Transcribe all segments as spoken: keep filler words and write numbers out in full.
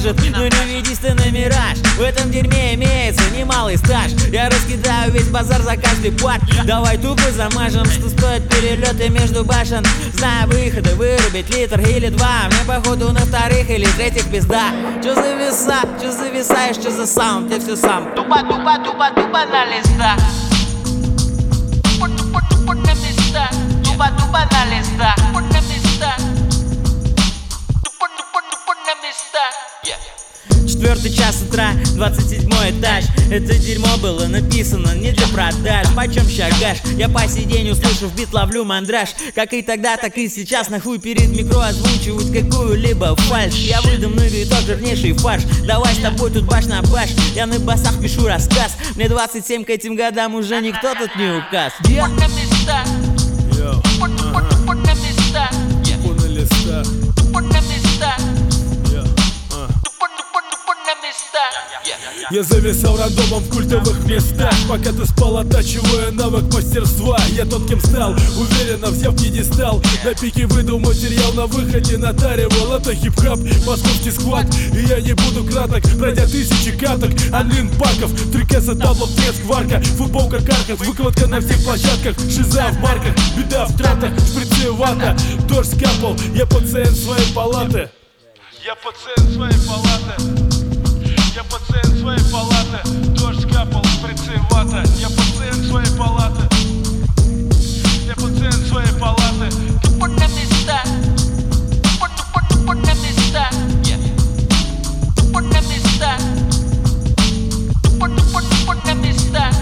может. Но не ведись ты на мираж, в этом дерьме имеется немалый стаж. Я раскидаю весь базар за каждый пад. Давай тупо замажем, что стоит перелеты между башен. Знаю выходы, вырубить литр или два. Мне походу на вторых или третьих пизда. Чё за веса, чё зависаешь, чё за саунд, я все сам. Тупо, тупо, тупо, тупо на листах. Тупо, тупо, тупо на местах. Тупо, тупо на листах. Тупо на местах. Тупо, тупо, тупо на местах. Четвертый час утра, двадцать седьмой этаж. Это дерьмо было написано не для продаж. Почем шагаш? Я по сей день услышу в бит, ловлю мандраж. Как и тогда, так и сейчас нахуй перед микро озвучивают какую-либо фальшь. Я выдам на виток жирнейший фарш. Давай с тобой тут баш на баш. Я на басах пишу рассказ. Мне двадцать семь, к этим годам уже никто тут не указ. Я на местах. Тупо на местах. Тупо на листах. Тупо на местах. Я зависал рандомом в культовых местах. Пока ты спал, оттачивая навык мастерства. Я тот, кем стал, уверенно взяв пьедестал. На пике выдал материал, на выходе натаривал. Это хип-хап, московский склад. И я не буду краток, пройдя тысячи каток. Анлин паков, три кэса, таблов, треск, варка. Футболка, каркас, выкладка на всех площадках. Шиза в марках, беда в тратах. Шприцы, вата, дождь скапал. Я пациент своей палаты. Я пациент своей палаты. Я пациент своей палаты, дождь капал, шприцы, вата. Я пациент своей палаты. Я пациент своей палаты. Тупо на местах. Тупо, тупо, тупо на местах. Тупо на местах. Тупо, тупо, тупо на местах.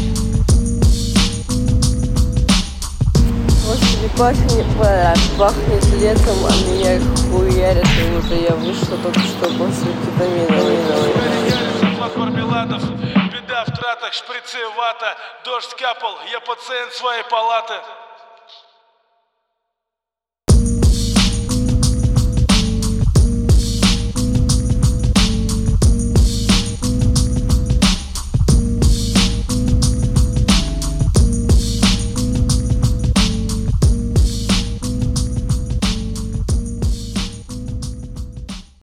Господи, пахнет, пахнет летом, а меня хуярят, и уже я вышла только что после кетаминовой. Мармеладов, беда в тратах, шприцы, вата, дождь капал, я пациент своей палаты.